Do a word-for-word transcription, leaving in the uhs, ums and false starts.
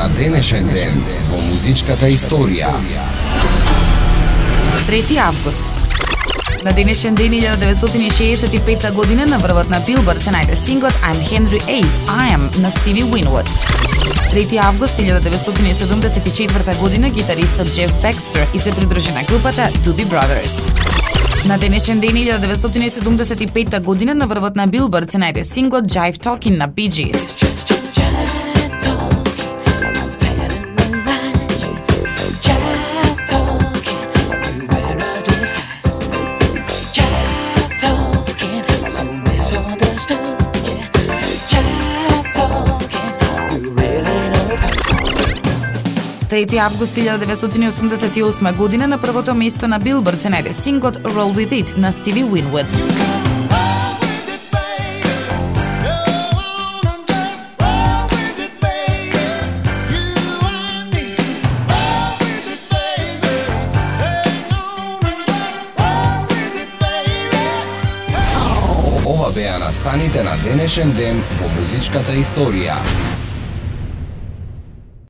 на денешен ден во музичката историја. трети август. На денешен ден илјада деветстотини шеесет и петта година на врвот на Билборд се најде синглот I'm Henry A. I Am на Стиви Уинвуд. трети август илјада деветстотини седумдесет и четврта година гитаристот Джеф Бекстер и се придружи на групата Doobie Brothers. На денешен ден илјада деветстотини седумдесет и петта година на врвот на Билборд се најде синглот Jive Talkin на Bee Gees. трети август илјада деветстотини осумдесет и осма година на првото место на Билборд се најде синглот Roll With It на Стиви Уинвуд. Ова беа настаните на денешен ден во музичката историја.